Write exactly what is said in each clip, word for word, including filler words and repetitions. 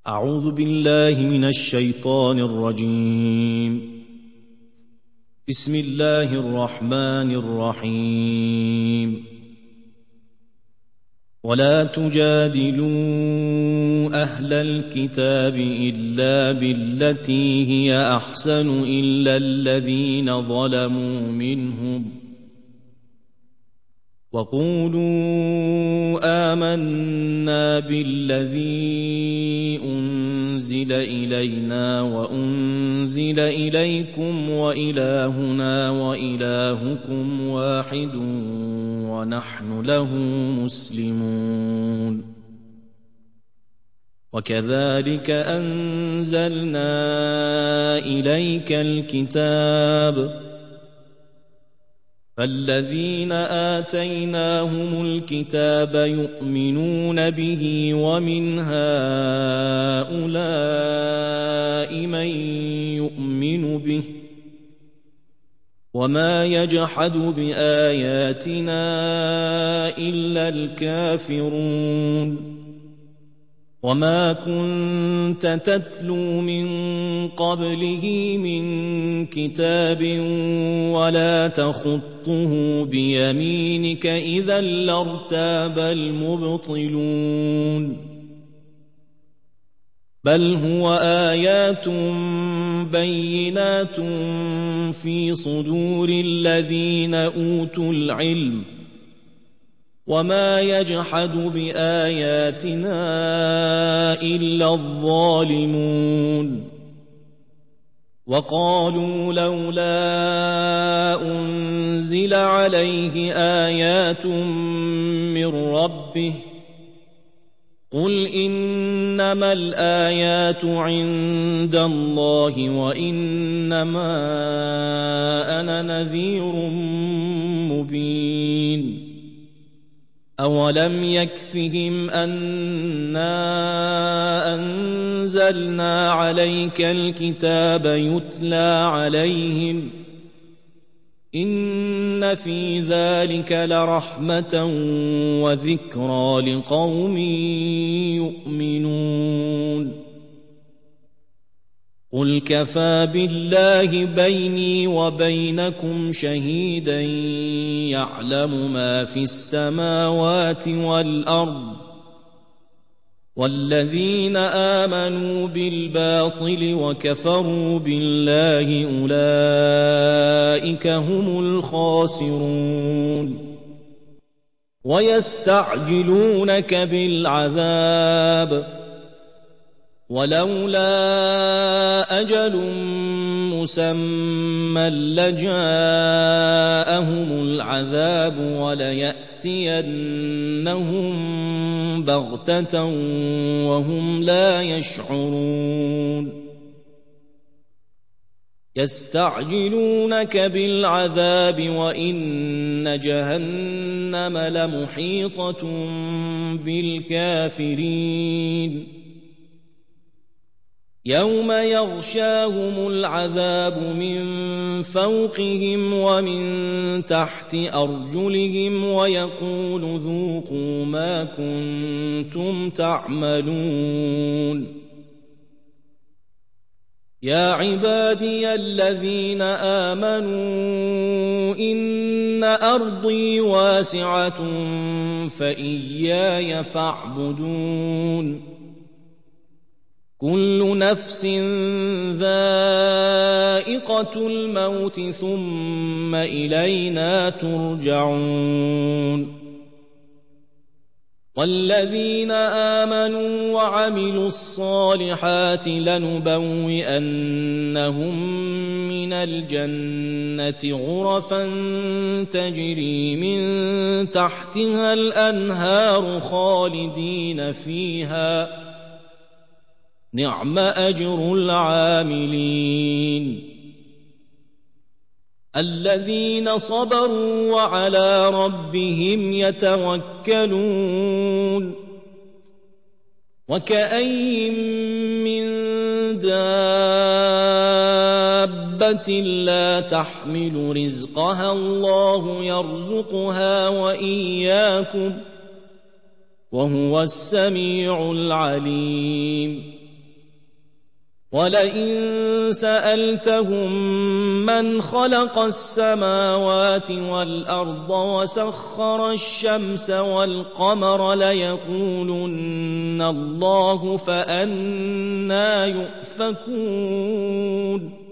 أعوذ بالله من الشيطان الرجيم. بسم الله الرحمن الرحيم. ولا تجادلوا أهل الكتاب إلا بالتي هي أحسن إلا الذين ظلموا منهم وقولوا آمنا بالذي أنزل إلينا وأنزل إليكم وإلهنا وإلهكم واحد ونحن له مسلمون. وكذلك أنزلنا إليك الكتاب فالذين آتيناهم الكتاب يؤمنون به ومن هؤلاء من يؤمن به وما يجحد بآياتنا إلا الكافرون. وما كنت تتلو من قبله من كتاب ولا تخطه بيمينك إذا لارتاب المبطلون. بل هو آيات بينات في صدور الذين أوتوا العلم وما يجحد بآياتنا إلا الظالمون. وقالوا لولا أنزل عليه آيات من ربه قل إنما الآيات عند الله وإنما أنا نذير مبين. أولم يكفهم أنا أنزلنا عليك الكتاب يتلى عليهم إن في ذلك لرحمة وذكرى لقوم يؤمنون. قل كفى بالله بيني وبينكم شهيدا يعلم ما في السماوات والأرض والذين آمنوا بالباطل وكفروا بالله أولئك هم الخاسرون. ويستعجلونك بالعذاب ولولا أجل مسمى لجاءهم العذاب وليأتينهم بغتة وهم لا يشعرون. يستعجلونك بالعذاب وإن جهنم لمحيطة بالكافرين. يوم يغشاهم العذاب من فوقهم ومن تحت أرجلهم ويقول ذوقوا ما كنتم تعملون. يا عبادي الذين آمنوا إن أرضي واسعة فإياي فاعبدون. كل نفس ذائقة الموت ثم إلينا ترجعون. والذين آمنوا وعملوا الصالحات لنبوئنهم من الجنة غرفا تجري من تحتها الأنهار خالدين فيها نعم أجر العاملين. الذين صبروا وعلى ربهم يتوكلون. وكأي من دابة لا تحمل رزقها الله يرزقها وإياكم وهو السميع العليم. وَلَئِن سَأَلْتَهُم مَّنْ خَلَقَ السَّمَاوَاتِ وَالْأَرْضَ وَسَخَّرَ الشَّمْسَ وَالْقَمَرَ لَيَقُولُنَّ اللَّهُ فَأَنَّىٰ يُؤْفَكُونَ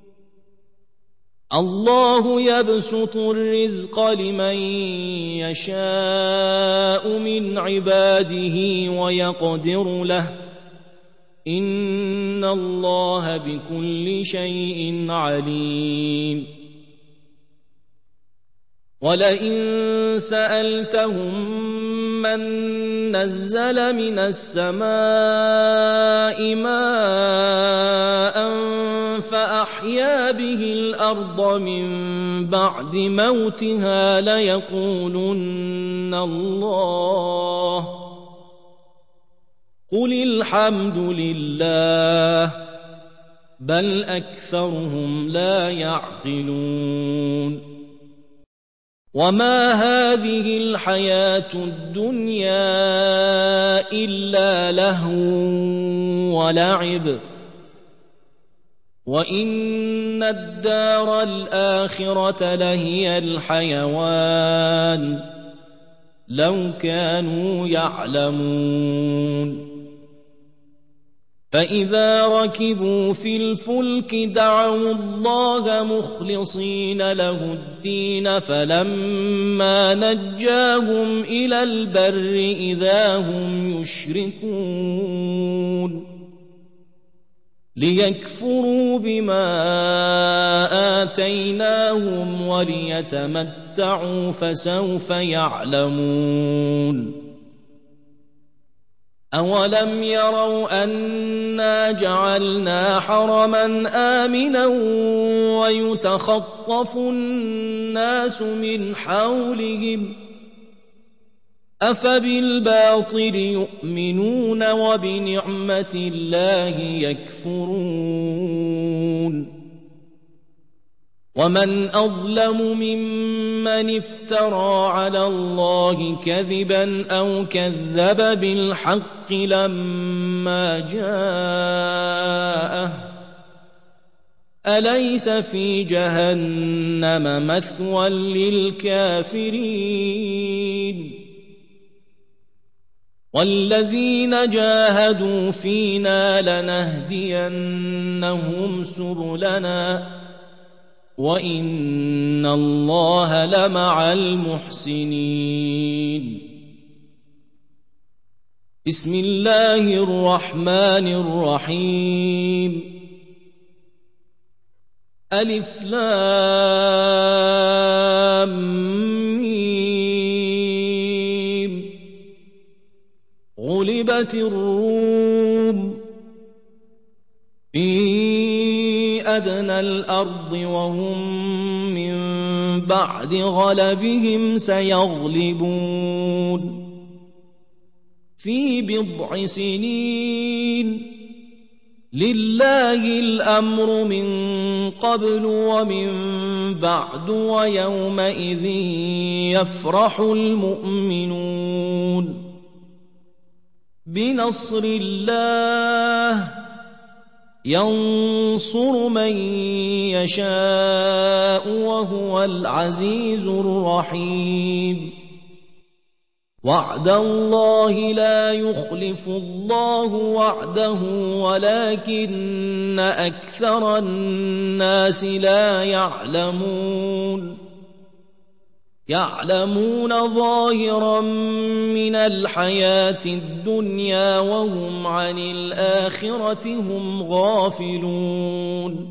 اللَّهُ يَبْسُطُ الرِّزْقَ لِمَن يَشَاءُ مِنْ عِبَادِهِ وَيَقْدِرُ لَهُ إِنَّ اللَّهَ بِكُلِّ شَيْءٍ عَلِيمٌ وَلَئِن سَأَلْتَهُم مَّن نَّزَّلَ مِنَ السَّمَاءِ مَاءً فَأَحْيَا بِهِ الْأَرْضَ مِن بَعْدِ مَوْتِهَا لَيَقُولُنَّ اللَّهُ قُلِ الْحَمْدُ لِلَّهِ بَلْ أَكْثَرُهُمْ لَا يَعْقِلُونَ وَمَا هَٰذِهِ الْحَيَاةُ الدُّنْيَا إِلَّا لَهْوٌ وَلَعِبٌ وَإِنَّ الدَّارَ الْآخِرَةَ لَهِيَ الْحَيَوَانُ لَوْ كَانُوا يَعْلَمُونَ فَإِذَا رَكِبُوا فِي الْفُلْكِ دَعَوُا اللَّهَ مُخْلِصِينَ لَهُ الدِّينَ فَلَمَّا نَجَّاهُمْ إِلَى الْبَرِّ إِذَا هُمْ يُشْرِكُونَ لِيَكْفُرُوا بِمَا آتَيْنَاهُمْ وَلِيَتَمَتَّعُوا فَسَوْفَ يَعْلَمُونَ أَوَلَمْ يَرَوْا أَنَّا جَعَلْنَا حَرَمًا آمِنًا وَيُتَخَطَّفُ النَّاسُ مِنْ حَوْلِهِمْ أَفَبِالْبَاطِلِ يُؤْمِنُونَ وَبِنِعْمَةِ اللَّهِ يَكْفُرُونَ وَمَنْ أَظْلَمُ مِمَّنِ افْتَرَىٰ عَلَى اللَّهِ كَذِبًا أَوْ كَذَّبَ بِالْحَقِّ لَمَّا جَاءَهُ أَلَيْسَ فِي جَهَنَّمَ مَثْوًى لِّلْكَافِرِينَ وَالَّذِينَ جَاهَدُوا فِينَا لَنَهْدِيَنَّهُمْ سُبُلَنَا وَإِنَّ اللَّهَ لَمَعَ الْمُحْسِنِينَ بسم الله الرحمن الرحيم ألف لام ميم غلبت الروم في أدنى الأرض وهم من بعد غلبهم سيغلبون في بضع سنين لله الأمر من قبل ومن بعد ويومئذ يفرح المؤمنون بنصر الله ينصر من يشاء وهو العزيز الرحيم وعد الله لا يخلف الله وعده ولكن أكثر الناس لا يعلمون يعلمون ظاهرا من الحياة الدنيا وهم عن الآخرة هم غافلون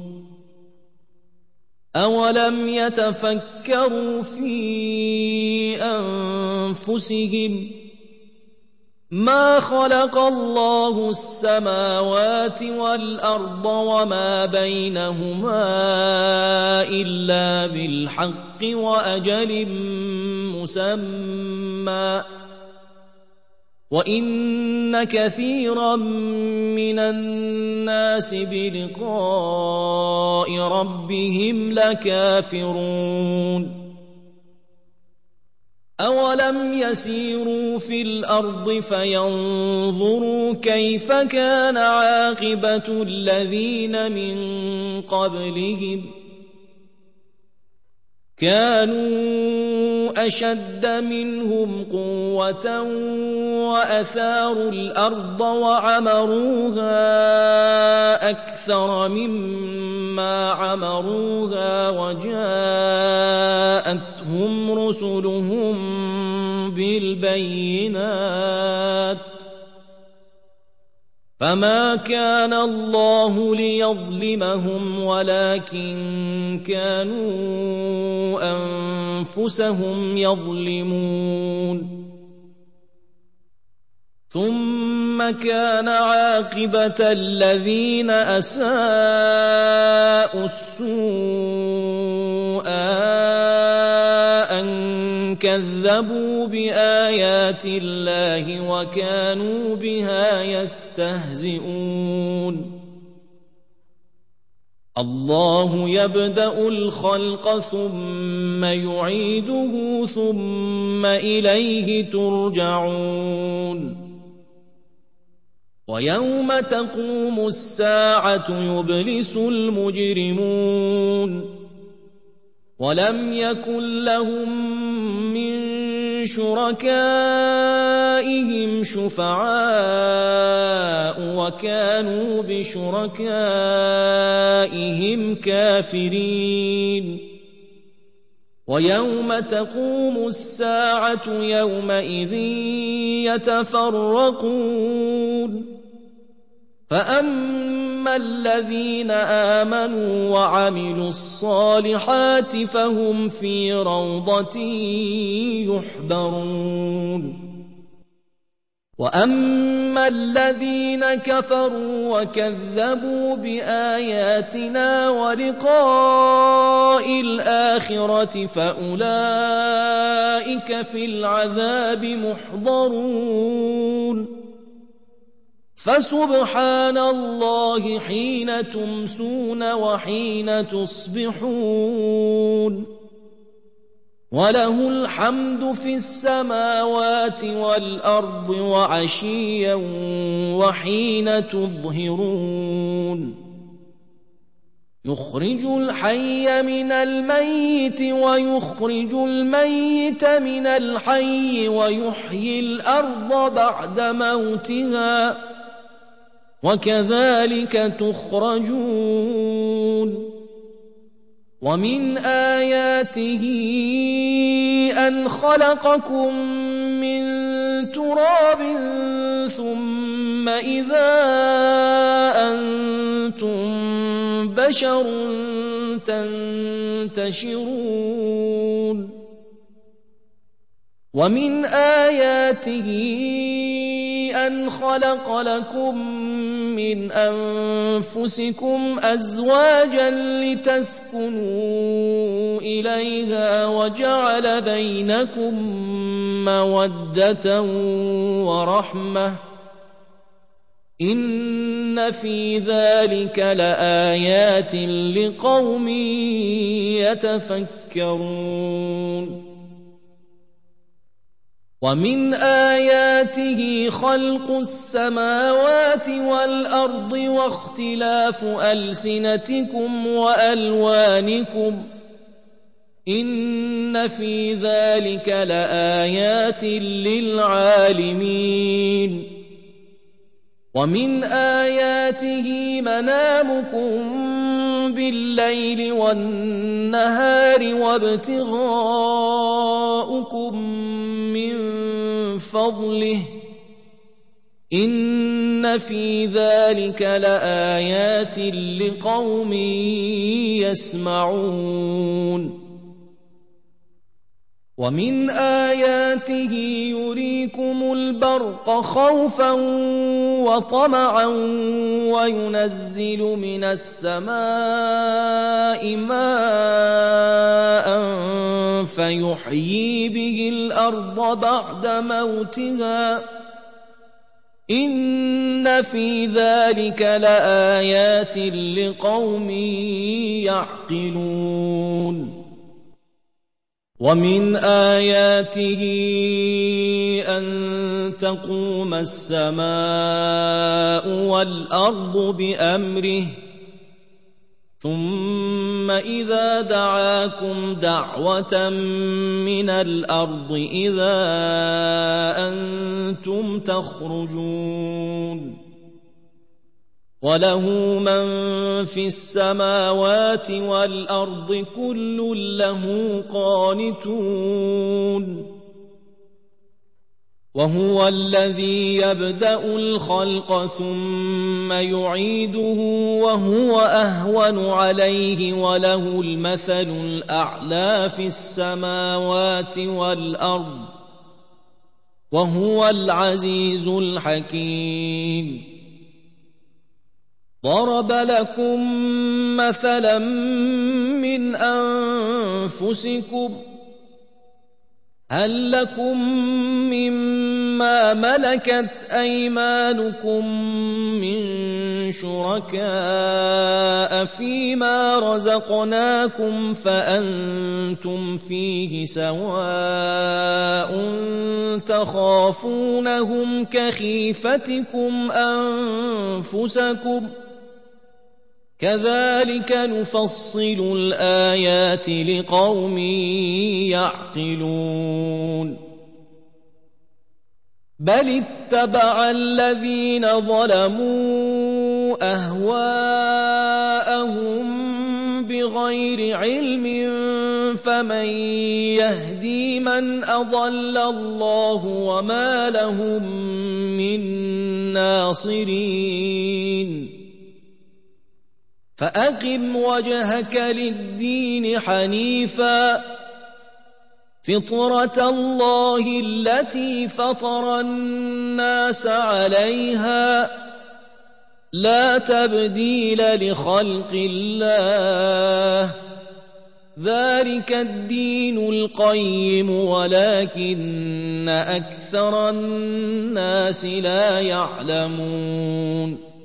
أولم يتفكروا في أنفسهم ما خلق الله السماوات والأرض وما بينهما إلا بالحق وأجل مسمى وإن كثيرا من الناس بلقاء ربهم لكافرون أَوَلَمْ يَسِيرُوا فِي الْأَرْضِ فَيَنظُرُوا كَيْفَ كَانَ عَاقِبَةُ الَّذِينَ مِن قَبْلِهِمْ ۚ كَانُوا أَشَدَّ مِنْهُمْ قُوَّةً وَأَثَارُوا الْأَرْضَ وَعَمَرُوهَا أَكْثَرَ مِمَّا عَمَرُوهَا وَجَاءَتْهُمْ رُسُلُهُم بِالْبَيِّنَاتِ ۖ فَمَا كَانَ اللَّهُ لِيَظْلِمَهُمْ وَلَٰكِن كَانُوا أَنفُسَهُمْ يَظْلِمُونَ ثُمَّ كَانَ عَاقِبَةَ الَّذِينَ أَسَاءُوا السُّوءَىٰ أَن كَذَّبُوا بِآيَاتِ اللَّهِ وَكَانُوا بِهَا يَسْتَهْزِئُونَ اللَّهُ يَبْدَأُ الْخَلْقَ ثُمَّ يُعِيدُهُ ثُمَّ إِلَيْهِ تُرْجَعُونَ وَيَوْمَ تَقُومُ السَّاعَةُ يُبْلِسُ الْمُجْرِمُونَ وَلَمْ يَكُنْ لَهُم مِّن شُرَكَائِهِمْ شُفَعَاءُ وَكَانُوا بِشُرَكَائِهِمْ كَافِرِينَ وَيَوْمَ تَقُومُ السَّاعَةُ يَوْمَئِذٍ يَتَفَرَّقُونَ فَأَمَّا الَّذِينَ آمَنُوا وَعَمِلُوا الصَّالِحَاتِ فَهُمْ فِي رَوْضَةٍ يُحْبَرُونَ وَأَمَّا الَّذِينَ كَفَرُوا وَكَذَّبُوا بِآيَاتِنَا وَلِقَاءِ الْآخِرَةِ فَأُولَٰئِكَ فِي الْعَذَابِ مُحْضَرُونَ فَسُبْحَانَ اللَّهِ حِينَ تُمْسُونَ وَحِينَ تُصْبِحُونَ وَلَهُ الْحَمْدُ فِي السَّمَاوَاتِ وَالْأَرْضِ وَعَشِيًّا وَحِينَ تُظْهِرُونَ يُخْرِجُ الْحَيَّ مِنَ الْمَيِّتِ وَيُخْرِجُ الْمَيِّتَ مِنَ الْحَيِّ وَيُحْيِي الْأَرْضَ بَعْدَ مَوْتِهَا وَكَذَٰلِكَ تُخْرَجُونَ وَمِنْ آيَاتِهِ أَنْ خَلَقَكُم مِّن تُرَابٍ ثُمَّ إِذَا أَنتُم بَشَرٌ تَنتَشِرُونَ وَمِنْ آيَاتِهِ أَنْ خَلَقَ لَكُم مِّنْ أَنفُسِكُمْ أَزْوَاجًا لِّتَسْكُنُوا إِلَيْهَا وَجَعَلَ بَيْنَكُم مَّوَدَّةً وَرَحْمَةً ۚ إِنَّ فِي ذَٰلِكَ لَآيَاتٍ لِّقَوْمٍ يَتَفَكَّرُونَ وَمِنْ آيَاتِهِ خَلْقُ السَّمَاوَاتِ وَالْأَرْضِ وَاخْتِلَافُ أَلْسِنَتِكُمْ وَأَلْوَانِكُمْ ۚ إِنَّ فِي ذَٰلِكَ لَآيَاتٍ لِّلْعَالِمِينَ وَمِنْ آيَاتِهِ مَنَامُكُم بِاللَّيْلِ وَالنَّهَارِ وَابْتِغَاؤُكُم مِّن فَضْلِهِ ۚ إِنَّ فِي ذَٰلِكَ لَآيَاتٍ لِّقَوْمٍ يَسْمَعُونَ وَمِنْ آيَاتِهِ يُرِيكُمُ الْبَرْقَ خَوْفًا وَطَمَعًا وَيُنَزِّلُ مِنَ السَّمَاءِ مَاءً فَيُحْيِي بِهِ الْأَرْضَ بَعْدَ مَوْتِهَا ۚ إِنَّ فِي ذَٰلِكَ لَآيَاتٍ لِّقَوْمٍ يَعْقِلُونَ ومن آياته أن تقوم السماء والأرض بأمره ثم إذا دعاكم دعوة من الأرض إذا أنتم تخرجون وله من في السماوات والأرض كل له قانتون وهو الذي يبدأ الخلق ثم يعيده وهو أهون عليه وله المثل الأعلى في السماوات والأرض وهو العزيز الحكيم ضرب لكم مثلا من أنفسكم هل لكم مما ملكت أيمانكم من شركاء فيما رزقناكم فأنتم فيه سواء تخافونهم كخيفتكم أنفسكم كذلك نفصل الآيات لقوم يعقلون بل اتبع الذين ظلموا أهواءهم بغير علم فمن يهدي من أضل الله وما لهم من ناصرين فأقم وجهك للدين حنيفا فطرة الله التي فطر الناس عليها لا تبديل لخلق الله ذلك الدين القيم ولكن أكثر الناس لا يعلمون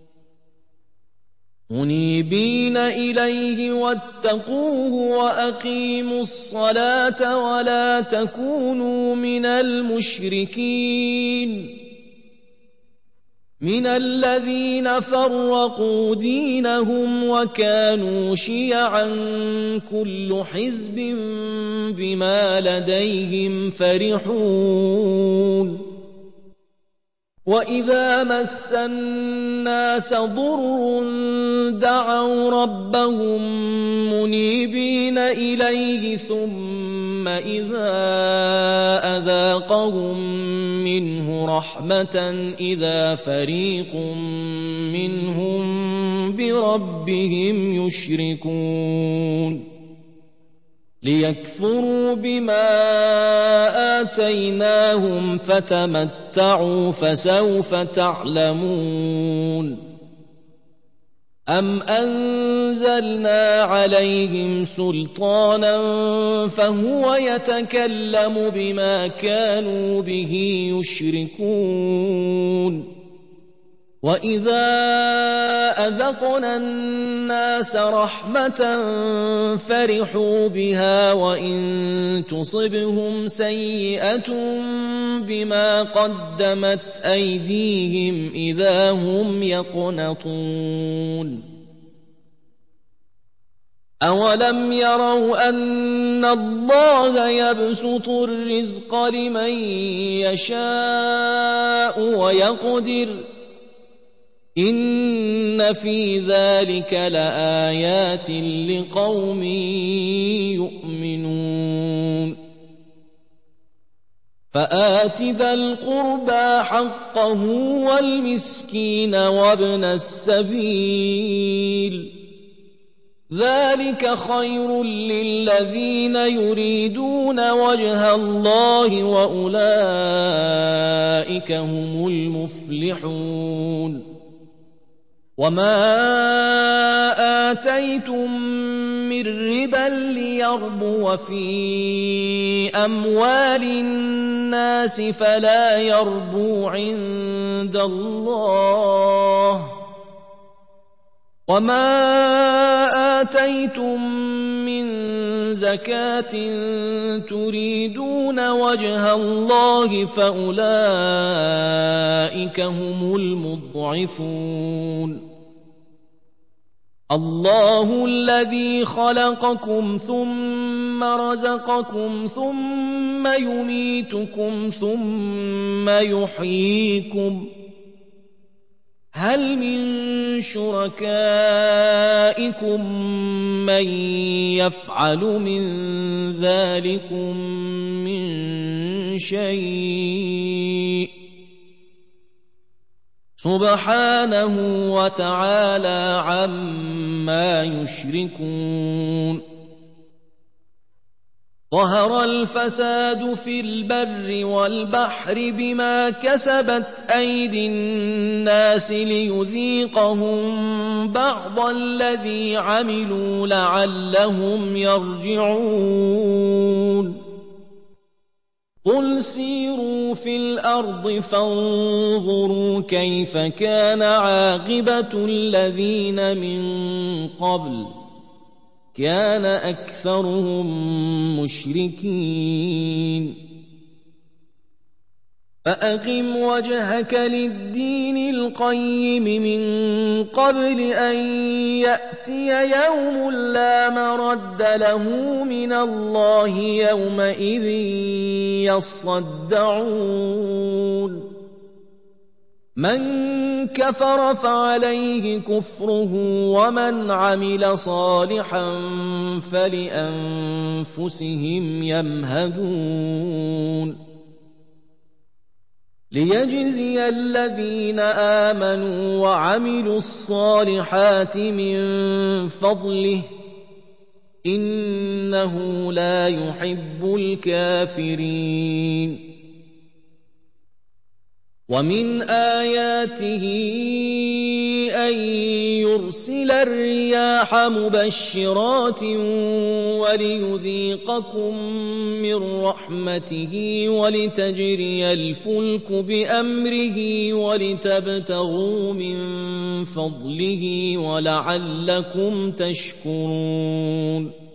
منيبين إليه واتقوه وأقيموا الصلاة ولا تكونوا من المشركين من الذين فرقوا دينهم وكانوا شيعا كل حزب بما لديهم فرحون وإذا مس الناس ضر دعوا ربهم منيبين إليه ثم إذا أذاقهم منه رحمة إذا فريق منهم بربهم يشركون ليكفروا بما آتيناهم فتمتعوا فسوف تعلمون أم أنزلنا عليهم سلطانا فهو يتكلم بما كانوا به يشركون وإذا أذقنا الناس رحمة فرحوا بها وإن تصبهم سيئة بما قدمت أيديهم إذا هم يقنطون أولم يروا أن الله يبسط الرزق لمن يشاء ويقدر إن في ذلك لآيات لقوم يؤمنون فآت ذا القربى حقه والمسكين وابن السبيل ذلك خير للذين يريدون وجه الله وأولئك هم المفلحون وما آتيتم من ربا ليربو في أموال الناس فلا يربو عند الله وما آتيتم من زكاة تريدون وجه الله فأولئك هم المضعفون الله الذي خلقكم ثم رزقكم ثم يميتكم ثم يحييكم هل من شركائكم من يفعل من ذلكم من شيء سبحانه وتعالى عما يشركون ظهر الفساد في البر والبحر بما كسبت أيدي الناس ليذيقهم بعض الذي عملوا لعلهم يرجعون قل سيروا في الأرض فانظروا كيف كان عاقبة الذين من قبل كان أكثرهم مشركين فأقم وجهك للدين القيم من قبل أن يأتي يوم لا مرد له من الله يومئذ يصدعون من كفر فعليه كفره ومن عمل صالحا فلأنفسهم يمهدون ليجزي الذين آمنوا وعملوا الصالحات من فضله إنه لا يحب الكافرين ومن آياته أن يرسل الرياح مبشرات وليذيقكم من رحمته ولتجري الفلك بأمره ولتبتغوا من فضله ولعلكم تشكرون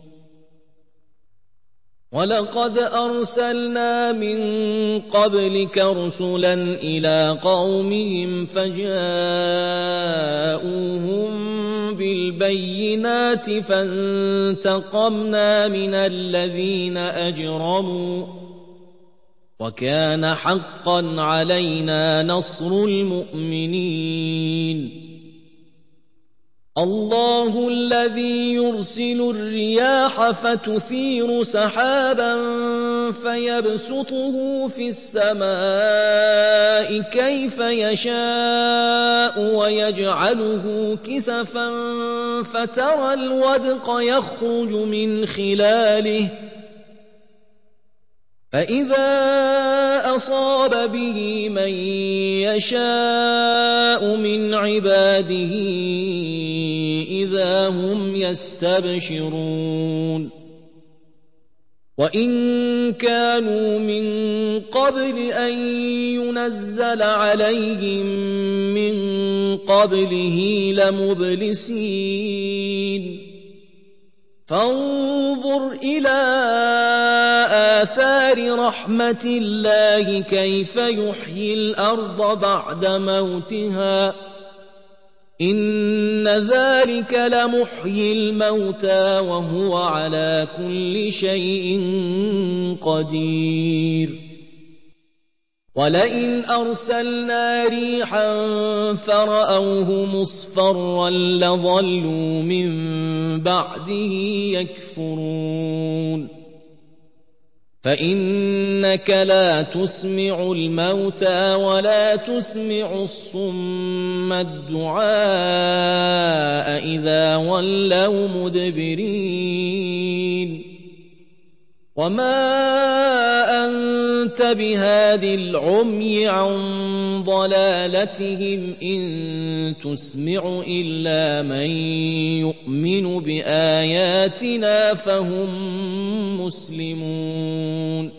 ولقد أرسلنا من قبلك رسلا إلى قومهم فجاءوهم بالبينات فانتقمنا من الذين أجرموا وكان حقا علينا نصر المؤمنين الله الذي يرسل الرياح فتثير سحابا فيبسطه في السماء كيف يشاء ويجعله كسفا فترى الودق يخرج من خلاله فإذا أصاب به من يشاء من عباده إذا هم يستبشرون وإن كانوا من قبل أن ينزل عليهم من قبله لمبلسين فانظر إلى آثار رحمة الله كيف يحيي الأرض بعد موتها إن ذلك لمحيي الموتى وهو على كل شيء قدير ولئن أرسلنا ريحا فرأوه مصفرا لظلوا من بعده يكفرون فإنك لا تسمع الموتى ولا تسمع الصم الدعاء إذا ولوا مدبرين وما أنت بهاد العمي عن ضلالتهم إن تسمع إلا من يؤمن بآياتنا فهم مسلمون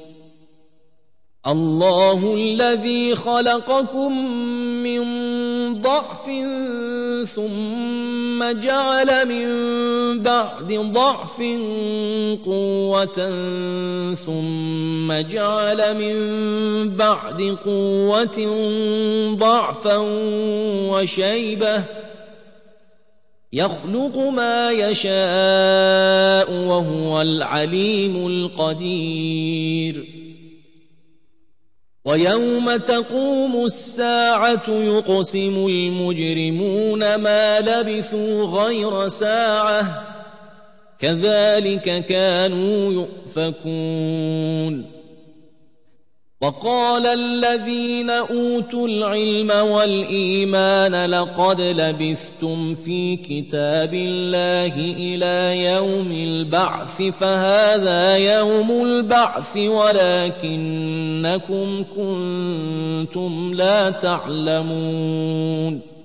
الله الذي خلقكم من ضعف ثم جعل من بعد ضعف قوة ثم جعل من بعد قوة ضعفا وشيبة يخلق ما يشاء وهو العليم القدير ويوم تقوم الساعة يقسم المجرمون ما لبثوا غير ساعة كذلك كانوا يؤفكون وقال الذين أوتوا العلم والإيمان لقد لبثتم في كتاب الله إلى يوم البعث فهذا يوم البعث ولكنكم كنتم لا تعلمون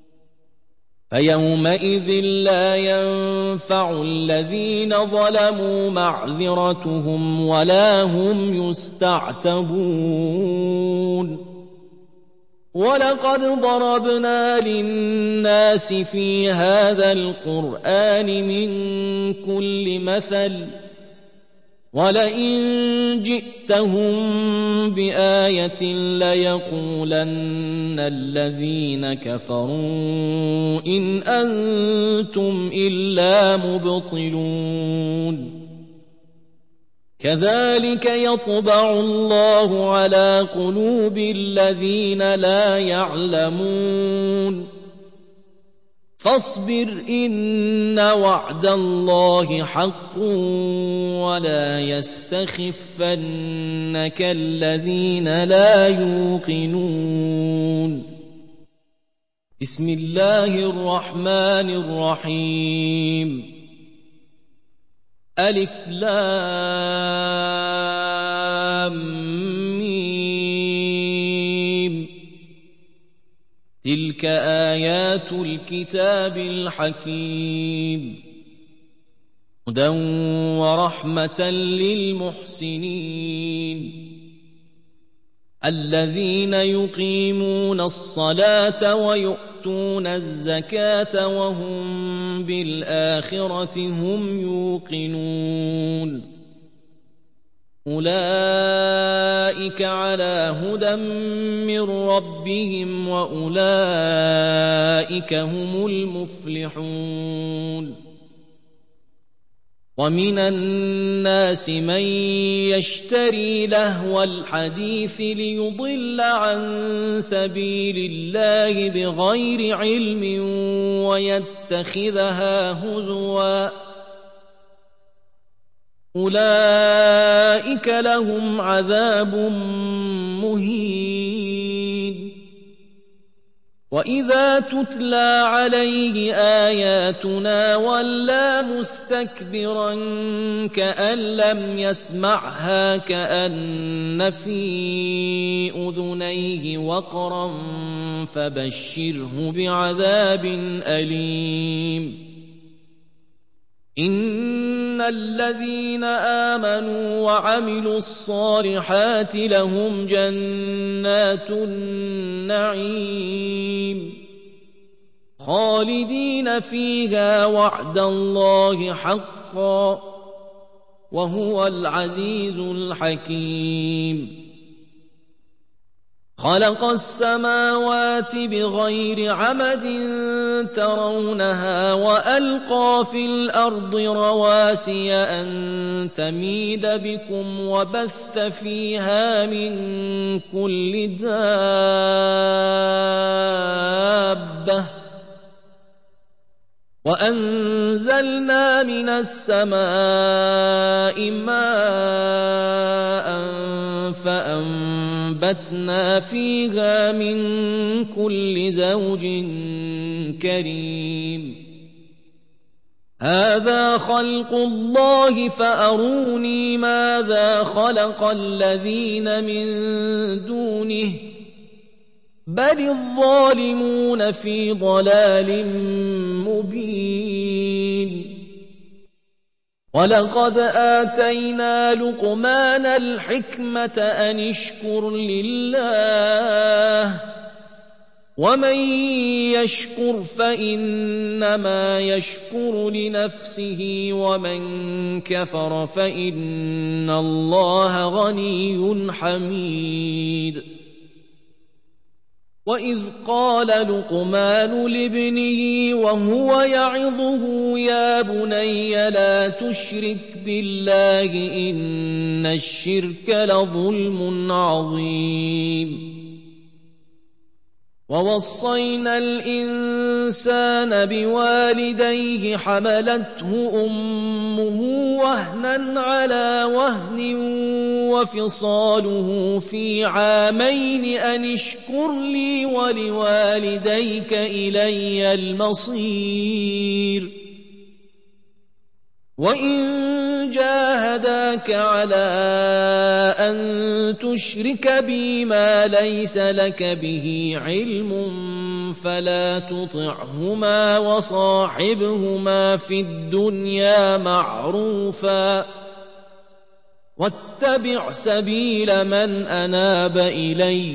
فيومئذ لا ينفع الذين ظلموا معذرتهم ولا هم يستعتبون ولقد ضربنا للناس في هذا القرآن من كل مثل ولئن جئتهم بآية ليقولن الذين كفروا إن أنتم إلا مبطلون كذلك يطبع الله على قلوب الذين لا يعلمون فاصبر إن وعد الله حق ولا يستخفنك الذين لا يوقنون بسم الله الرحمن الرحيم ألف لام ميم تلك آيات الكتاب الحكيم هدى ورحمة للمحسنين الذين يقيمون الصلاة ويؤتون الزكاة وهم بالآخرة هم يوقنون أولئك على هدى من ربهم وأولئك هم المفلحون ومن الناس من يشتري لهو الحديث ليضل عن سبيل الله بغير علم ويتخذها هزوا أولئك لهم عذاب مهين وإذا تتلى عليه آياتنا ولى مستكبرا كأن لم يسمعها كأن في أذنيه وقرا فبشره بعذاب أليم إن الذين آمنوا وعملوا الصالحات لهم جنات النعيم خالدين فيها وعد الله حقا وهو العزيز الحكيم خلق السماوات بغير عمد ترونها وألقى في الأرض رواسي أن تميد بكم وبث فيها من كل دابة وأنزلنا من السماء ماء فأنبتنا فيها من كل زوج كريم هذا خلق الله فأروني ماذا خلق الذين من دونه بل الظالمون في ضلال مبين ولقد آتينا لقمان الحكمة أن اشكر لله ومن يشكر فإنما يشكر لنفسه ومن كفر فإن الله غني حميد. وإذ قال لقمان لابنه وهو يعظه يا بني لا تشرك بالله إن الشرك لظلم عظيم. ووصينا الإنسان بوالديه حملته أمه وهنا على وهن وفصاله في عامين أن اشكر لي ولوالديك إلي المصير. وإن جاهداك على أن تشرك بي ما ليس لك به علم فلا تطعهما وصاحبهما في الدنيا معروفا واتبع سبيل من أناب إلي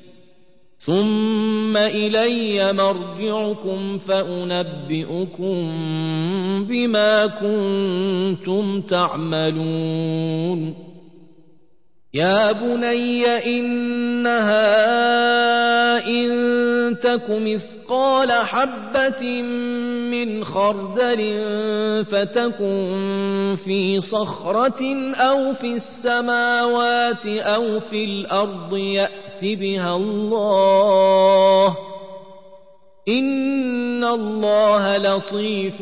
ثم إلي مرجعكم فأنبئكم بما كنتم تعملون. يا بني إنها إن تك مثقال حبة من خردل فتكن في صخرة أو في السماوات أو في الأرض يأت بها الله إن الله لطيف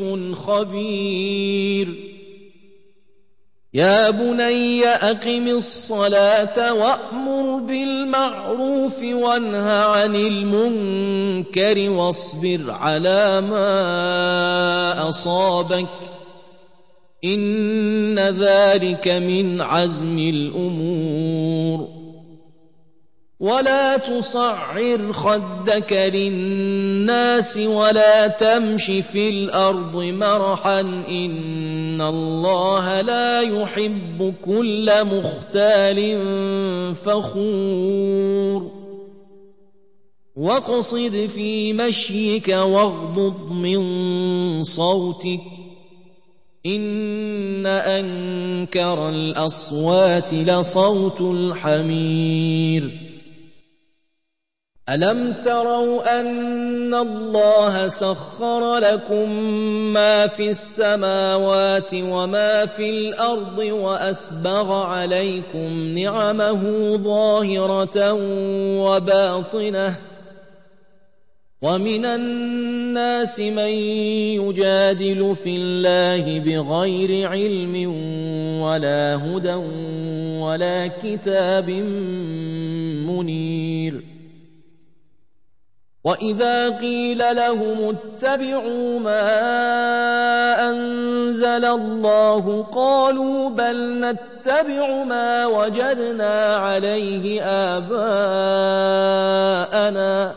خبير. يا بني أقم الصلاة وأمر بالمعروف وانه عن المنكر واصبر على ما أصابك إن ذلك من عزم الأمور. ولا تصعر خدك للناس ولا تمش في الأرض مرحا إن الله لا يحب كل مختال فخور. واقصد في مشيك واغضض من صوتك إن أنكر الأصوات لصوت الحمير. ألم تروا أن الله سخر لكم ما في السماوات وما في الأرض وأسبغ عليكم نعمه ظاهرة وباطنة ومن الناس من يجادل في الله بغير علم ولا هدى ولا كتاب منير. وإذا قيل لهم اتبعوا ما أنزل الله قالوا بل نتبع ما وجدنا عليه آباءنا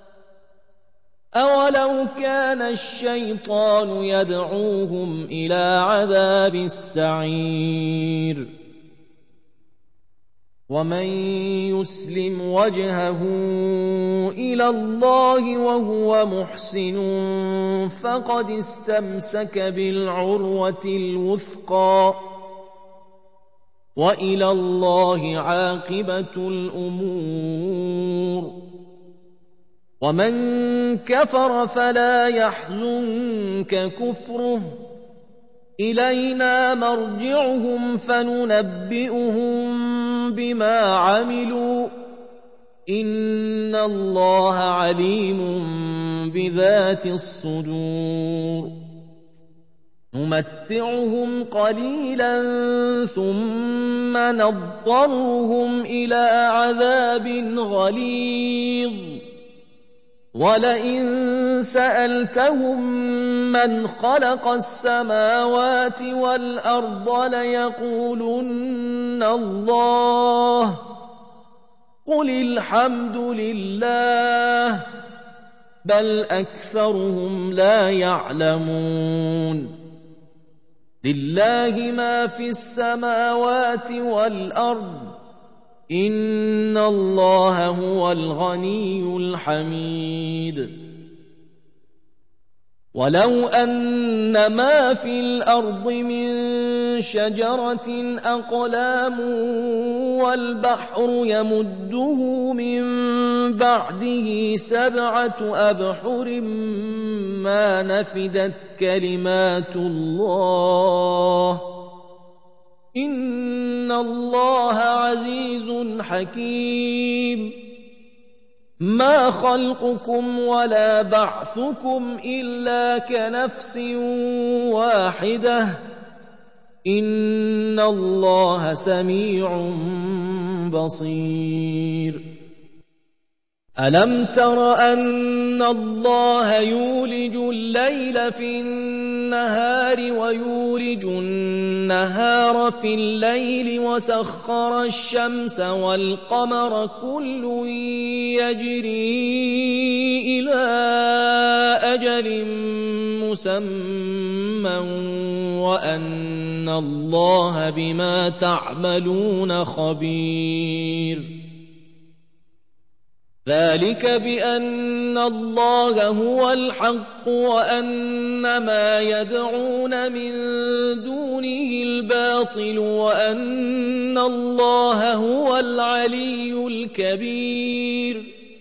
أولو كان الشيطان يدعوهم إلى عذاب السعير. ومن يسلم وجهه إلى الله وهو محسن فقد استمسك بالعروة الوثقى وإلى الله عاقبة الأمور. ومن كفر فلا يحزنك كفره إلينا مرجعهم فننبئهم بما عملوا إن الله عليم بذات الصدور. نمتعهم قليلا ثم نضطرهم إلى عذاب غليظ ولئن سألتهم من خلق السماوات والأرض ليقولن الله قل الحمد لله بل أكثرهم لا يعلمون. لله ما في السماوات والأرض إن الله هو الغني الحميد ولو أن ما في الأرض من شجرة أقلام والبحر يمده من بعده سبعة أبحر ما نفدت كلمات الله إن الله عزيز حكيم ما خلقكم ولا بعثكم إلا كنفس واحدة إن الله سميع بصير ألم تر أن الله يولج الليل في النهار ويولج النهار في الليل وسخر الشمس والقمر كل يجري إلى أجل مسمى وأن الله بما تعملون خبير ذلك بأن الله هو الحق وأن ما يدعون من دونه الباطل وأن الله هو العلي الكبير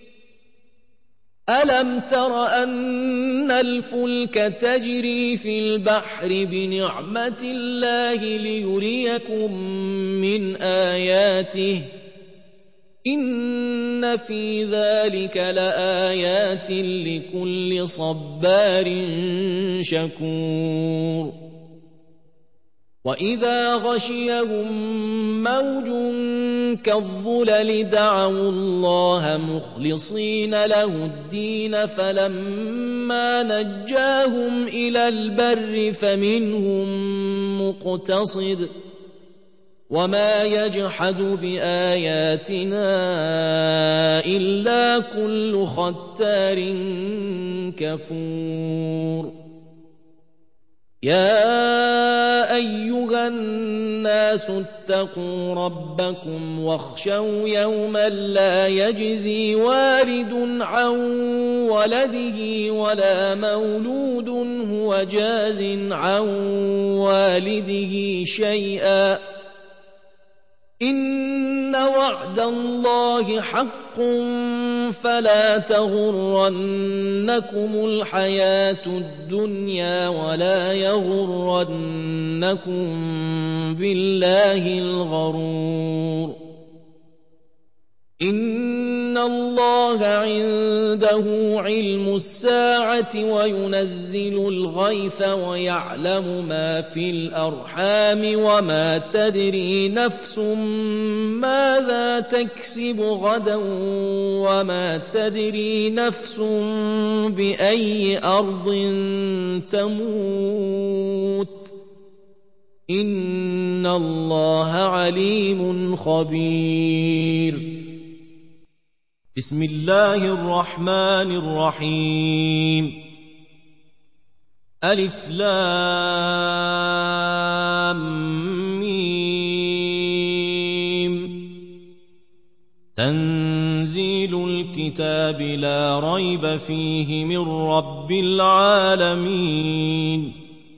ألم تر أن الفلك تجري في البحر بنعمة الله ليريكم من آياته إن في ذلك لآيات لكل صبار شكور وإذا غشيهم موج كالظلل دعوا الله مخلصين له الدين فلما نجاهم إلى البر فمنهم مقتصد وما يجحد بآياتنا إلا كل ختار كفور يا أيها الناس اتقوا ربكم واخشوا يوما لا يجزي والد عن ولده ولا مولود هو جاز عن والده شيئا إن وعد الله حق فلا تغرنكم الحياة الدنيا ولا يغرنكم بالله الغرور إن الله عنده علم الساعة وينزل الغيث ويعلم ما في الأرحام وما تدري نفس ماذا تكسب غدا وما تدري نفس بأي أرض تموت إن الله عليم خبير بسم الله الرحمن الرحيم ألف لام ميم تنزيل الكتاب لا ريب فيه من رب العالمين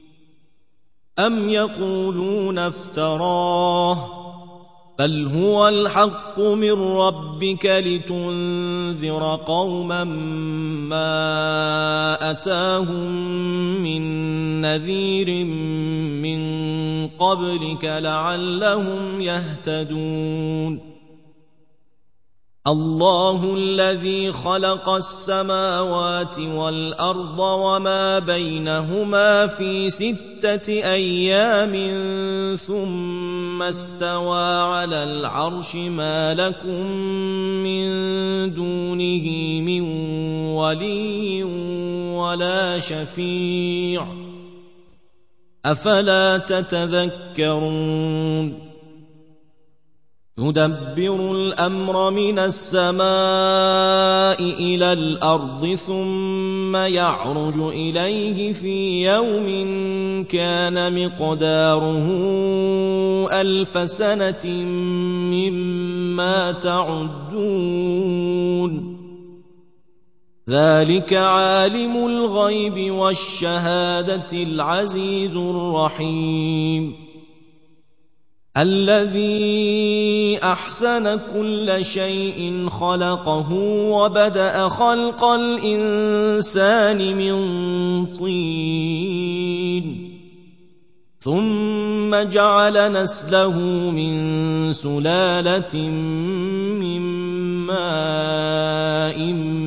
أم يقولون افتراه بل هو الحق من ربك لتنذر قوما ما أتاهم من نذير من قبلك لعلهم يهتدون الله الذي خلق السماوات والأرض وما بينهما في ستة أيام ثم استوى على العرش ما لكم من دونه من ولي ولا شفيع أفلا تتذكرون يدبر الأمر من السماء إلى الأرض ثم يعرج إليه في يوم كان مقداره ألف سنة مما ما تعدون ذلك عالم الغيب والشهادة العزيز الرحيم الذي أحسن كل شيء خلقه وبدأ خلق الإنسان من طين ثم جعل نسله من سلالة من ماء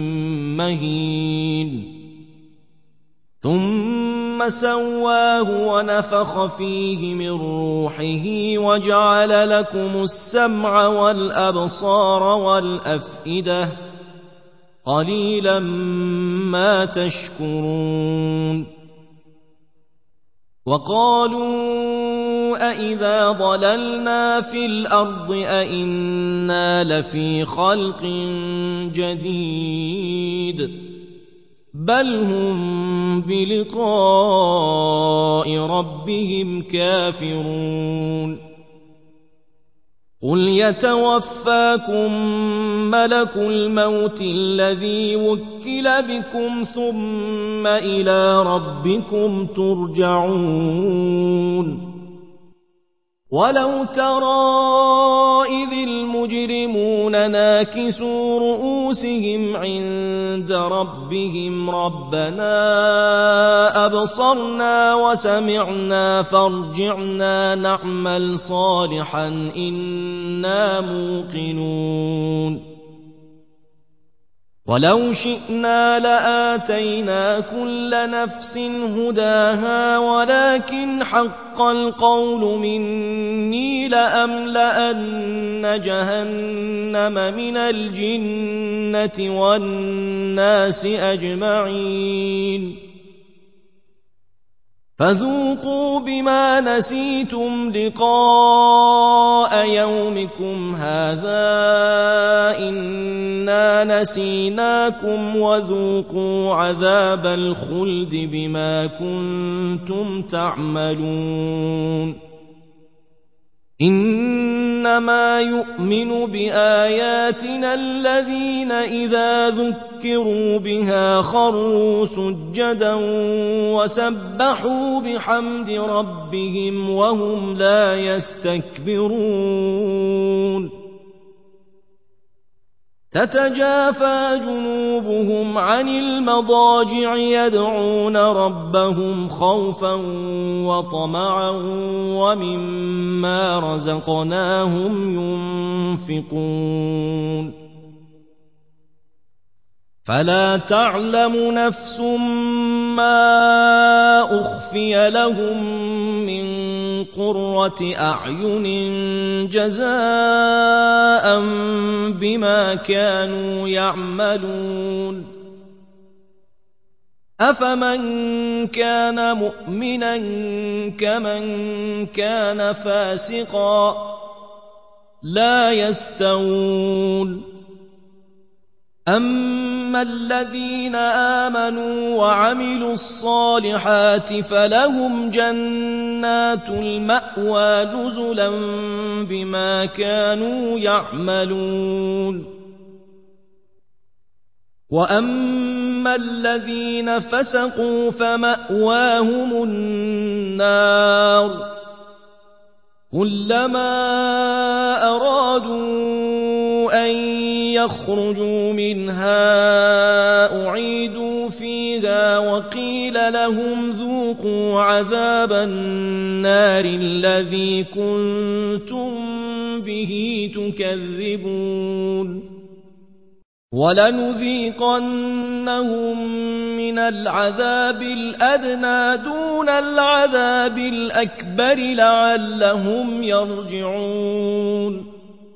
مهين ثم سواه ونفخ فيه من روحه وجعل لكم السمع والأبصار والأفئدة قليلا ما تشكرون وقالوا أإذا ضللنا في الأرض أإنا لفي خلق جديد بل هم بلقاء ربهم كافرون قل يتوفاكم ملك الموت الذي وكل بكم ثم إلى ربكم ترجعون ولو ترى إذ المجرمون ناكسوا رؤوسهم عند ربهم ربنا أبصرنا وسمعنا فارجعنا نعمل صالحا إنا موقنون ولو شئنا لآتينا كل نفس هداها ولكن حق القول مني لأملأن جهنم من الجنة والناس أجمعين فذوقوا بما نسيتم لقاء يومكم هذا إنا نسيناكم وذوقوا عذاب الخلد بما كنتم تعملون إنما يؤمن بآياتنا الذين إذا ذكروا بها خروا سجدا وسبحوا بحمد ربهم وهم لا يستكبرون تتجافى جنوبهم عن المضاجع يدعون ربهم خوفا وطمعا ومما رزقناهم ينفقون فلا تعلم نفس ما أخفي لهم من قرة أعين جزاء بما كانوا يعملون أفمن كان مؤمنا كمن كان فاسقا لا يستوون أما الذين آمنوا وعملوا الصالحات فلهم جنات المأوى نزلا بما كانوا يعملون وأما الذين فسقوا فمأواهم النار كلما أرادوا أن يخرجوا منها أعيدوا فيها وقيل لهم ذوقوا عذاب النار الذي كنتم به تكذبون ولنذيقنهم من العذاب الأدنى دون العذاب الأكبر لعلهم يرجعون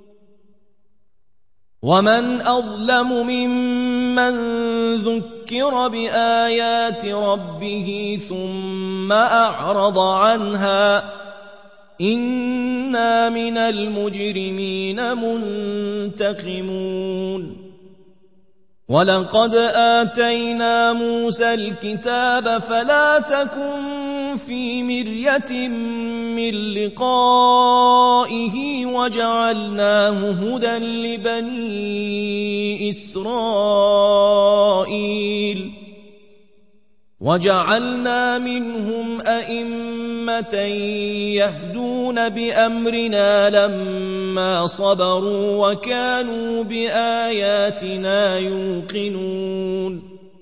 ومن أظلم ممن ذكر بآيات ربه ثم أعرض عنها إنا من المجرمين منتقمون وَلَقَدْ آتَيْنَا مُوسَى الْكِتَابَ فَلَا تَكُن فِي مِرْيَةٍ مِّن لِّقَائِهِ وَجَعَلْنَاهُ هُدًى لِّبَنِي إِسْرَائِيلَ وَجَعَلْنَا مِنْهُمْ أَئِمَّةً يَهْدُونَ بِأَمْرِنَا لَمَّا صَبَرُوا وَكَانُوا بِآيَاتِنَا يُوقِنُونَ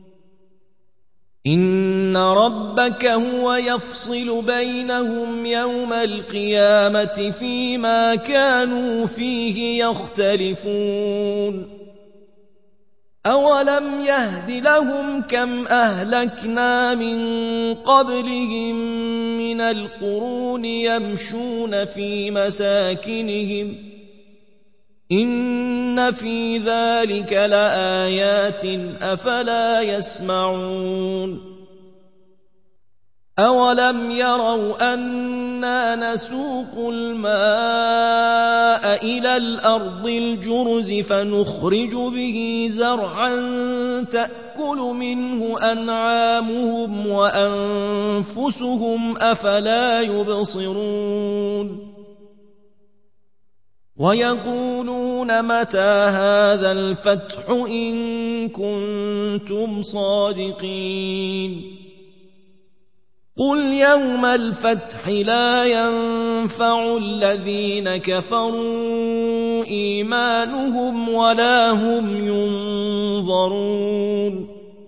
إِنَّ رَبَّكَ هُوَ يَفْصِلُ بَيْنَهُمْ يَوْمَ الْقِيَامَةِ فِيمَا كَانُوا فِيهِ يَخْتَلِفُونَ أَوَلَمْ يَهْدِ لَهُمْ كَمْ أَهْلَكْنَا مِن قَبْلِهِم مِّنَ الْقُرُونِ يَمْشُونَ فِي مَسَاكِنِهِمْ إِنَّ فِي ذَلِكَ لَآيَاتٍ أَفَلَا يَسْمَعُونَ أَوَلَمْ يَرَوْا أَنَّا نَسُوقُ الْمَاءَ إِلَى الْأَرْضِ الْجُرُزِ فَنُخْرِجُ بِهِ زَرْعًا تَأْكُلُ مِنْهُ أَنْعَامُهُمْ وَأَنفُسُهُمْ أَفَلَا يُبْصِرُونَ وَيَقُولُونَ مَتَىٰ هَٰذَا الْفَتْحُ إِن كُنتُمْ صَادِقِينَ قُلْ يَوْمَ الْفَتْحِ لَا يَنفَعُ الَّذِينَ كَفَرُوا إِيمَانُهُمْ وَلَا هُمْ يُنظَرُونَ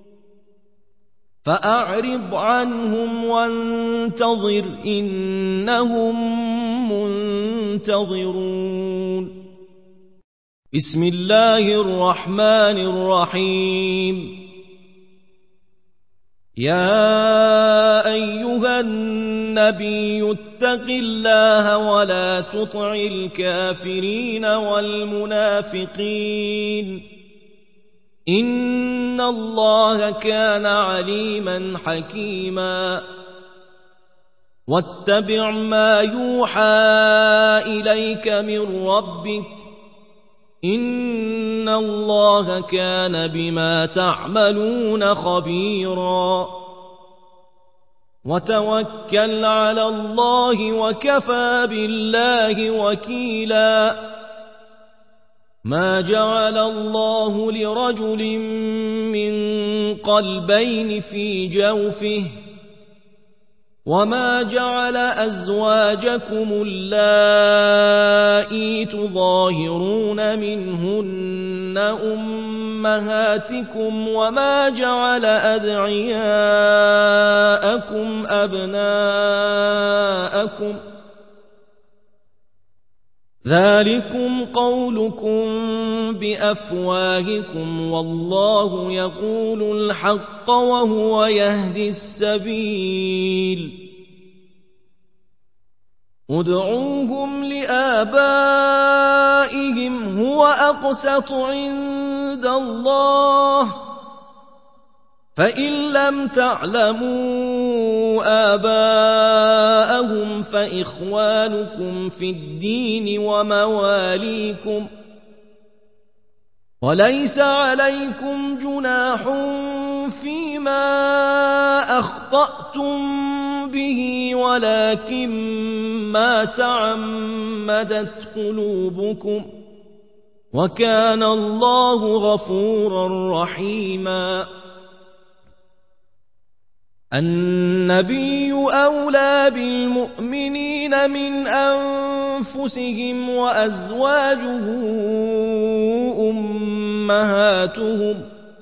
فَأَعْرِضْ عَنْهُمْ وَانتَظِرْ إِنَّهُمْ مُنتَظِرُونَ بسم الله الرحمن الرحيم يا أيها النبي اتق الله ولا تطع الكافرين والمنافقين إن الله كان عليما حكيما واتبع ما يوحى إليك من ربك إن الله كان بما تعملون خبيرا وتوكل على الله وكفى بالله وكيلا ما جعل الله لرجل من قلبين في جوفه وما جعل أزواجكم اللائي تظاهرون منهن أمهاتكم وما جعل أدعياءكم أبناءكم ذلكم قولكم بأفواهكم والله يقول الحق وهو يهدي السبيل ادعوهم لآبائهم هو أقسط عند الله فإن لم تعلموا آباءهم فإخوانكم في الدين ومواليكم وليس عليكم جناح فيما أخطأتم به ولكن ما تعمدت قلوبكم وكان الله غفورا رحيما النبي أولى بالمؤمنين من أنفسهم وأزواجه أمهاتهم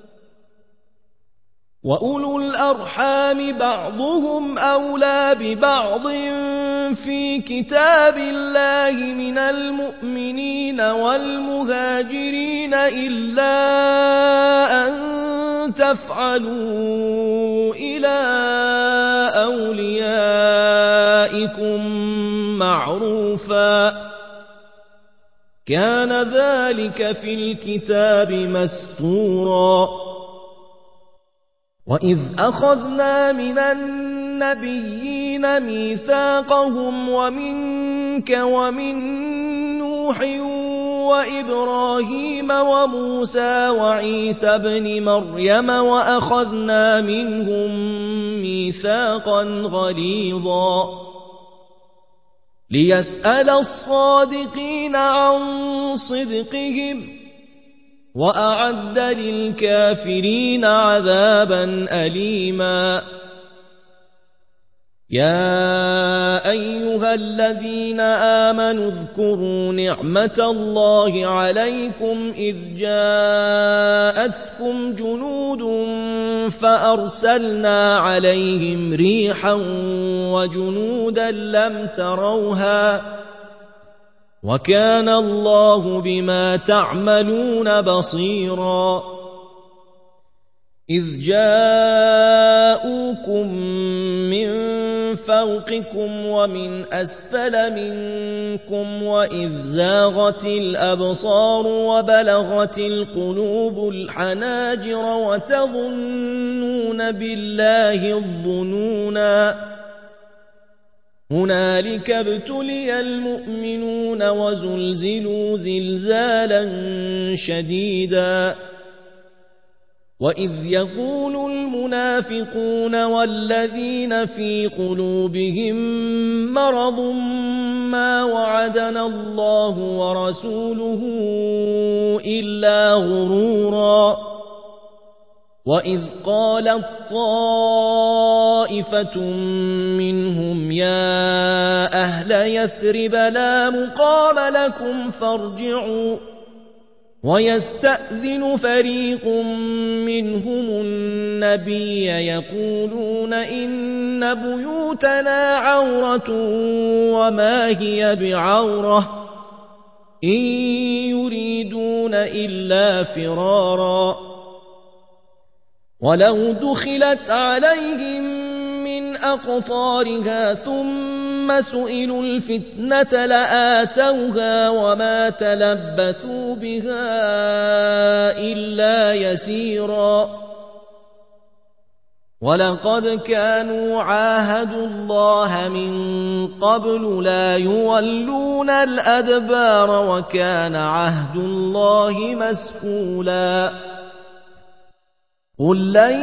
وأولو الأرحام بعضهم أولى ببعض في كتاب الله من المؤمنين والمهاجرين إلا أن تفعلوا إلى أوليائكم معروفا كان ذلك في الكتاب مسطورا وإذ أخذنا من النبيين ميثاقهم ومنك ومن نوح وإبراهيم وموسى وعيسى ابن مريم وأخذنا منهم ميثاقا غليظا ليسأل الصادقين عن صدقهم وأعد للكافرين عذابا أليما. يا أيها الذين آمنوا اذكروا نعمة الله عليكم إذ جاءتكم جنود فأرسلنا عليهم ريحا وجنودا لم تروها وكان الله بما تعملون بصيرا. إذ جاءوكم من فوقكم ومن أسفل منكم وإذ زاغت الأبصار وبلغت القلوب الحناجر وتظنون بالله الظنونا هنالك ابتلي المؤمنون وزلزلوا زلزالا شديدا. وإذ يقول المنافقون والذين في قلوبهم مرض ما وعدنا الله ورسوله إلا غرورا. وإذ قالت طائفة منهم يا أهل يثرب لا مقام لكم فارجعوا ويستأذن فريق منهم النبي يقولون إن بيوتنا عورة وما هي بعورة إن يريدون إلا فرارا ولو دخلت عليهم من أقطارها ثم سئلوا الفتنة لآتوها وما تلبثوا بها إلا يسيرا. ولقد كانوا عاهدوا الله من قبل لا يولون الأدبار وكان عهد الله مسئولا. قل لن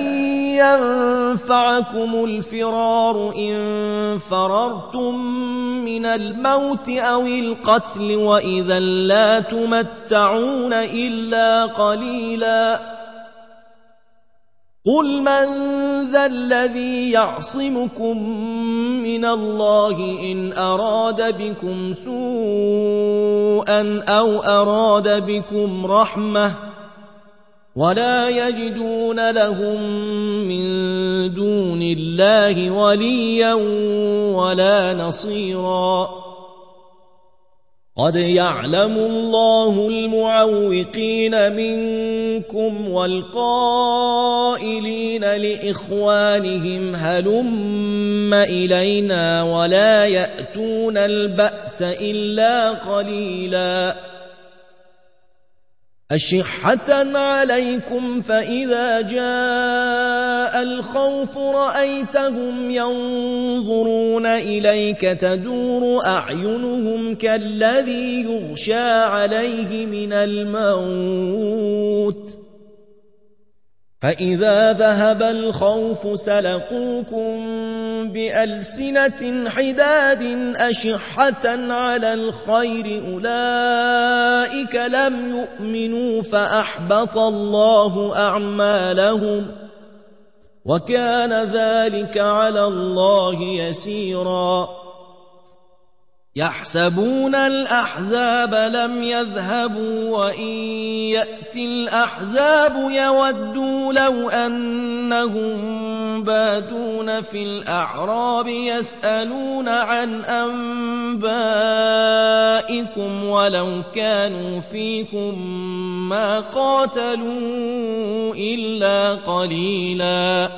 ينفعكم الفرار إن فررتم من الموت أو القتل وإذا لا تمتعون إلا قليلا. قل من ذا الذي يعصمكم من الله إن أراد بكم سوءا أو أراد بكم رحمة ولا يجدون لهم من دون الله وليا ولا نصيرا. قد يعلم الله المعوقين منكم والقائلين لإخوانهم هلم إلينا ولا يأتون البأس إلا قليلا. أشحة عليكم فإذا جاء الخوف رأيتهم ينظرون إليك تدور أعينهم كالذي يغشى عليه من الموت فإذا ذهب الخوف سلقوكم بألسنة حداد أشحة على الخير أولئك لم يؤمنوا فأحبط الله أعمالهم وكان ذلك على الله يسيرا. يحسبون الأحزاب لم يذهبوا وإن يأتي الأحزاب يودوا لو أنهم بادون في الأعراب يسألون عن أنبائكم ولو كانوا فيكم ما قاتلوا إلا قليلا.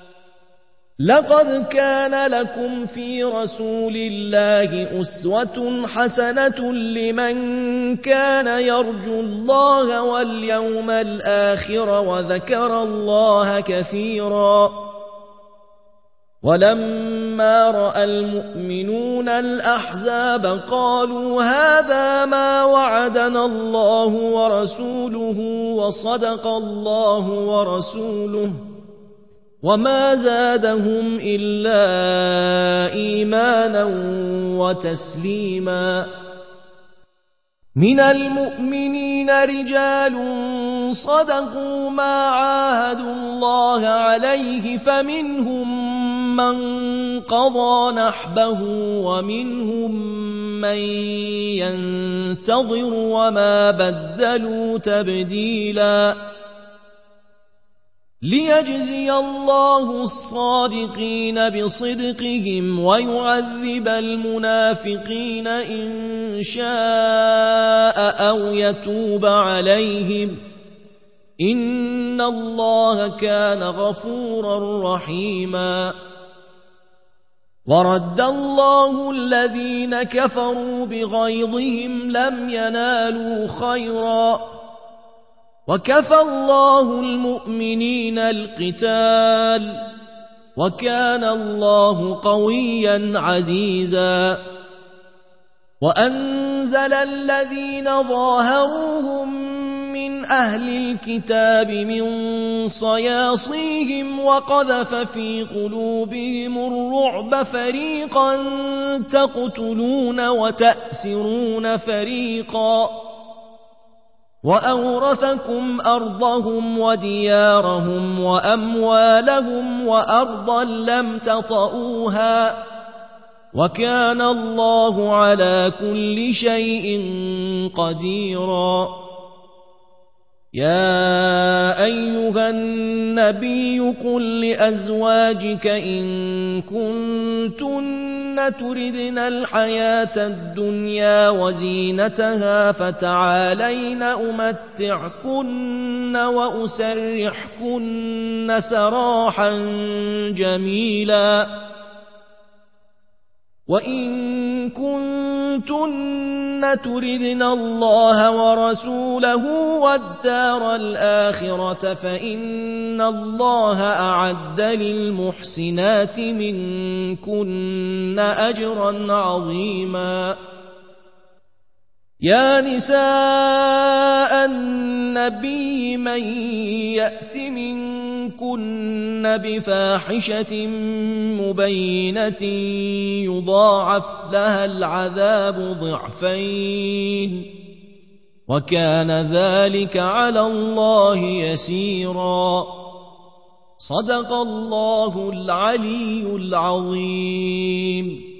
لقد كان لكم في رسول الله أسوة حسنة لمن كان يرجو الله واليوم الآخر وذكر الله كثيرا. ولما فلما رأى المؤمنون الأحزاب قالوا هذا ما وعدنا الله ورسوله وصدق الله ورسوله وما زادهم إلا إيمانا وتسليما. من المؤمنين رجال صدقوا ما عاهدوا الله عليه فمنهم من قضى نحبه ومنهم من ينتظر وما بدلوا تبديلا. ليجزي الله الصادقين بصدقهم ويعذب المنافقين إن شاء أو يتوب عليهم إن الله كان غفورا رحيما. ورد الله الذين كفروا بغيظهم لم ينالوا خيرا وكفى الله المؤمنين القتال وكان الله قويا عزيزا. وأنزل الذين ظاهروهم من أهل الكتاب من صياصيهم وقذف في قلوبهم الرعب فريقا تقتلون وتأسرون فريقا وأورثكم أرضهم وديارهم وأموالهم وأرضا لم تطئوها وكان الله على كل شيء قديرا. يا أيها النبي قل لأزواجك إن كنتن تردن الحياة الدنيا وزينتها فتعالين أمتعكن وأسرحكن سراحا جميلا. وإن كنتن تردن الله ورسوله والدار الآخرة فإن الله أعد للمحسنات منكن أجرا عظيما. يا نساء النبي من يأت منكن بفاحشة مبينة يضاعف لها العذاب ضعفين وكان ذلك على الله يسيرا. صدق الله العلي العظيم.